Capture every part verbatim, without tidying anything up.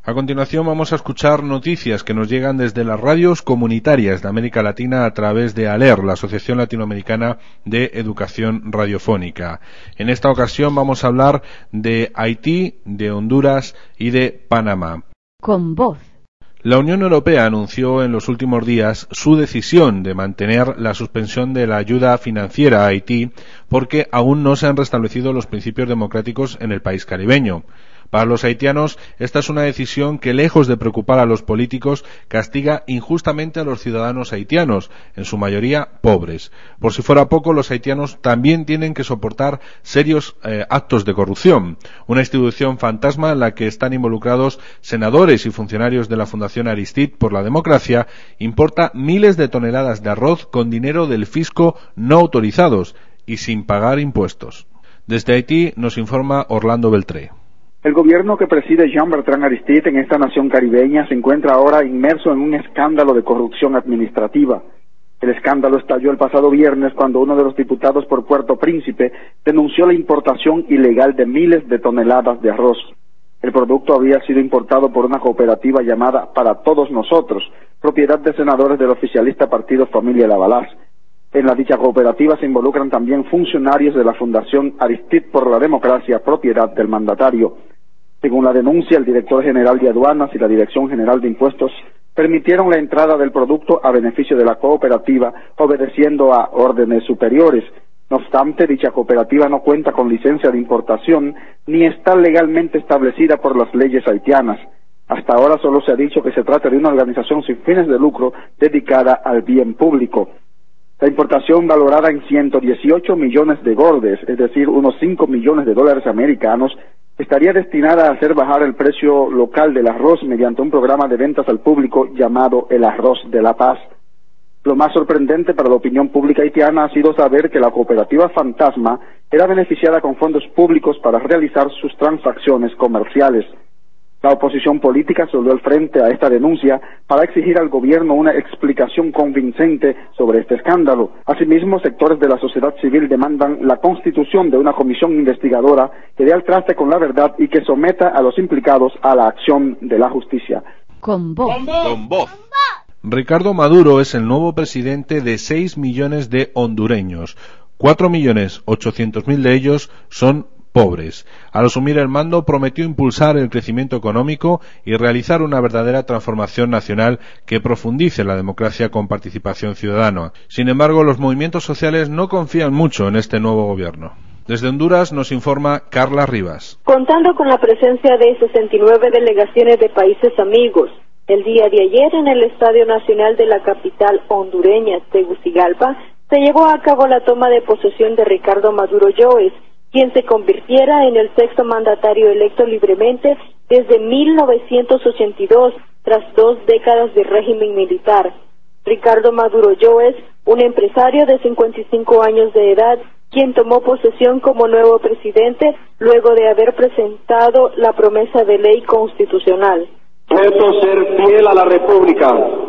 A continuación vamos a escuchar noticias que nos llegan desde las radios comunitarias de América Latina a través de ALER, la Asociación Latinoamericana de Educación Radiofónica. En esta ocasión vamos a hablar de Haití, de Honduras y de Panamá. Con voz. La Unión Europea anunció en los últimos días su decisión de mantener la suspensión de la ayuda financiera a Haití porque aún no se han restablecido los principios democráticos en el país caribeño. Para los haitianos, esta es una decisión que, lejos de preocupar a los políticos, castiga injustamente a los ciudadanos haitianos, en su mayoría pobres. Por si fuera poco, los haitianos también tienen que soportar serios eh, actos de corrupción, una institución fantasma en la que están involucrados senadores y funcionarios de la Fundación Aristide por la Democracia, importa miles de toneladas de arroz con dinero del fisco no autorizados y sin pagar impuestos. Desde Haití nos informa Orlando Beltré. El gobierno que preside Jean-Bertrand Aristide en esta nación caribeña se encuentra ahora inmerso en un escándalo de corrupción administrativa. El escándalo estalló el pasado viernes cuando uno de los diputados por Puerto Príncipe denunció la importación ilegal de miles de toneladas de arroz. El producto había sido importado por una cooperativa llamada Para Todos Nosotros, propiedad de senadores del oficialista partido Familia Lavalas. En la dicha cooperativa se involucran también funcionarios de la Fundación Aristide por la Democracia, propiedad del mandatario. Según la denuncia, el director general de aduanas y la Dirección General de Impuestos permitieron la entrada del producto a beneficio de la cooperativa, obedeciendo a órdenes superiores. No obstante, dicha cooperativa no cuenta con licencia de importación ni está legalmente establecida por las leyes haitianas. Hasta ahora solo se ha dicho que se trata de una organización sin fines de lucro dedicada al bien público. La importación, valorada en ciento dieciocho millones de gordes, es decir, unos cinco millones de dólares americanos, estaría destinada a hacer bajar el precio local del arroz mediante un programa de ventas al público llamado el Arroz de la Paz. Lo más sorprendente para la opinión pública haitiana ha sido saber que la cooperativa fantasma era beneficiada con fondos públicos para realizar sus transacciones comerciales. La oposición política se dio al frente a esta denuncia para exigir al gobierno una explicación convincente sobre este escándalo. Asimismo, sectores de la sociedad civil demandan la constitución de una comisión investigadora que dé al traste con la verdad y que someta a los implicados a la acción de la justicia. Con voz. Con voz. Ricardo Maduro es el nuevo presidente de seis millones de hondureños. cuatro millones ochocientos mil de ellos son pobres. Al asumir el mando prometió impulsar el crecimiento económico y realizar una verdadera transformación nacional que profundice la democracia con participación ciudadana. Sin embargo, los movimientos sociales no confían mucho en este nuevo gobierno. Desde Honduras nos informa Carla Rivas. Contando con la presencia de sesenta y nueve delegaciones de países amigos, el día de ayer en el Estadio Nacional de la capital hondureña, Tegucigalpa, se llevó a cabo la toma de posesión de Ricardo Maduro Lloes, quien se convirtiera en el sexto mandatario electo libremente desde mil novecientos ochenta y dos, tras dos décadas de régimen militar. Ricardo Maduro Lloes, un empresario de cincuenta y cinco años de edad, quien tomó posesión como nuevo presidente luego de haber presentado la promesa de ley constitucional. Prometo ser fiel a la República,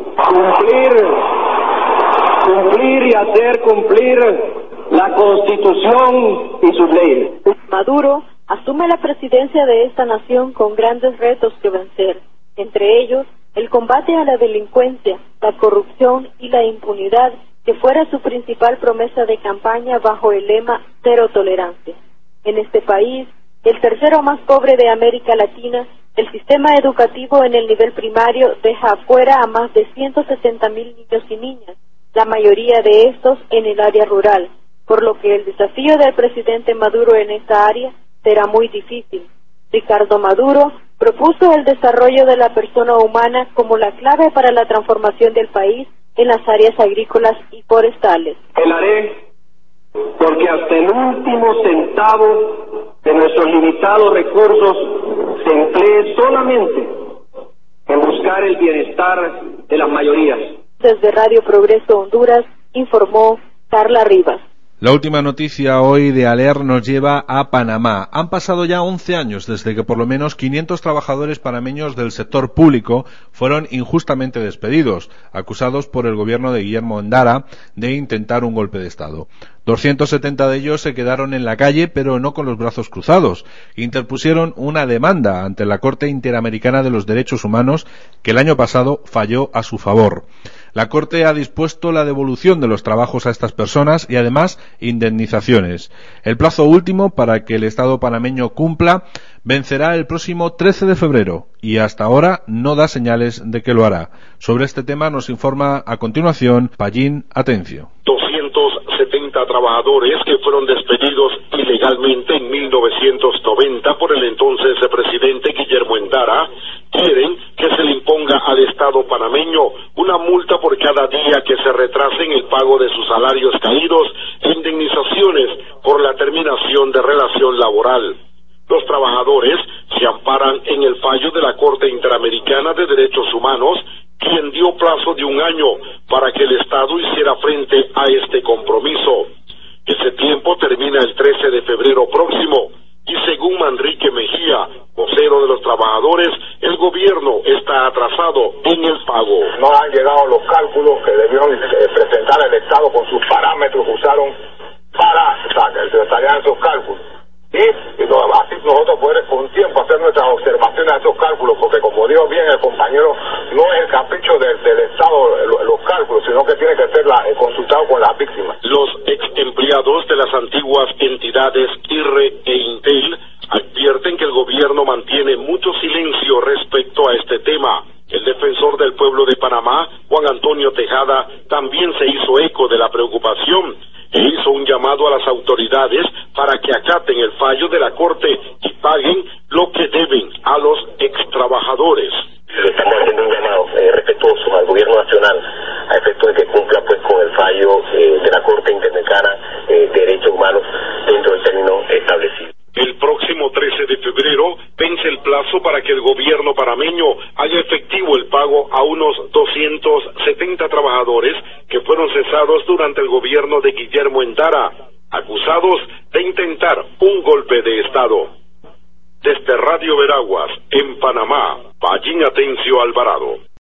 cumplir, cumplir y hacer cumplir la Constitución y sus leyes. Maduro asume la presidencia de esta nación con grandes retos que vencer, entre ellos el combate a la delincuencia, la corrupción y la impunidad, que fuera su principal promesa de campaña bajo el lema Cero Tolerancia. En este país, el tercero más pobre de América Latina, el sistema educativo en el nivel primario deja afuera a más de ciento setenta mil niños y niñas, la mayoría de estos en el área rural, por lo que el desafío del presidente Maduro en esta área será muy difícil. Ricardo Maduro propuso el desarrollo de la persona humana como la clave para la transformación del país en las áreas agrícolas y forestales. El haré porque hasta el último centavo de nuestros limitados recursos se emplee solamente en buscar el bienestar de las mayorías. Desde Radio Progreso Honduras, informó Carla Rivas. La última noticia hoy de Aler nos lleva a Panamá. Han pasado ya once años desde que por lo menos quinientos trabajadores panameños del sector público fueron injustamente despedidos, acusados por el gobierno de Guillermo Endara de intentar un golpe de Estado. doscientos setenta de ellos se quedaron en la calle, pero no con los brazos cruzados. Interpusieron una demanda ante la Corte Interamericana de los Derechos Humanos, que el año pasado falló a su favor. La Corte ha dispuesto la devolución de los trabajos a estas personas y además indemnizaciones. El plazo último para que el Estado panameño cumpla vencerá el próximo trece de febrero y hasta ahora no da señales de que lo hará. Sobre este tema nos informa a continuación Pallín Atencio. doscientos setenta trabajadores que fueron despedidos ilegalmente en mil novecientos noventa por el entonces presidente Guillermo Endara quieren que se le imponga al Estado panameño una multa por cada día que se retrase en el pago de sus salarios caídos e indemnizaciones por la terminación de relación laboral. Los trabajadores se amparan en el fallo de la Corte Interamericana de Derechos Humanos, quien dio plazo de un año para que el Estado hiciera frente a este compromiso. Ese tiempo termina el trece de febrero próximo y según Manrique Mejía, vocero de los trabajadores, el gobierno está atrasado en el pago. No han llegado los cálculos que debieron presentar el Estado con sus parámetros que usaron para sacar esos cálculos. Y, y no, así nosotros poder con tiempo hacer nuestras observaciones a esos cálculos, porque como dijo bien el compañero, no es el capricho del, del Estado los, los cálculos, sino que tiene que ser la, eh, consultado con las víctimas. Los ex empleados de las antiguas entidades I R R e Intel advierten que el gobierno mantiene mucho silencio respecto a este tema. El defensor del pueblo de Panamá, Juan Antonio Tejada, también se hizo eco de la preocupación e hizo un llamado a las autoridades para que acaten el fallo de la Corte y paguen lo que deben a los extrabajadores. Estamos haciendo un llamado eh, respetuoso al gobierno nacional a efecto de que cumpla pues con el fallo eh, de la Corte Interamericana eh, de Derechos Humanos dentro del término establecido. El próximo trece de febrero vence el plazo para que el gobierno panameño haga efectivo el pago a unos doscientos setenta trabajadores que fueron cesados durante el gobierno de Guillermo Endara, acusados de intentar un golpe de Estado. Desde Radio Veraguas, en Panamá, Pallín Atencio Alvarado.